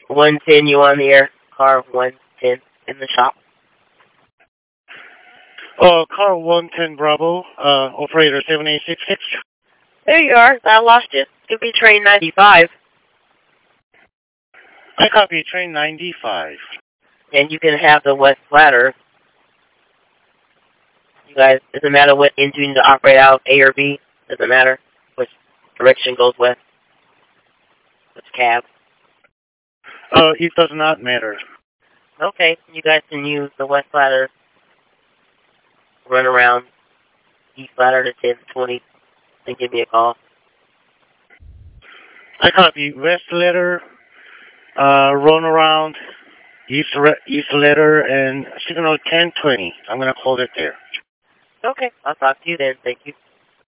110, you on the air? Car 110 in the shop. Car 110 Bravo, operator 7866. There you are. I lost you. Could be train 95. I copy train 95. And you can have the west ladder. You guys, doesn't matter what engine to operate out, A or B. Doesn't matter which direction goes west. Which cab. It does not matter. Okay, you guys can use the west ladder. Run around east ladder to 1020. Then give me a call. I copy west ladder, run around east ladder, and signal 1020. I'm going to hold it there. Okay, I'll talk to you then. Thank you.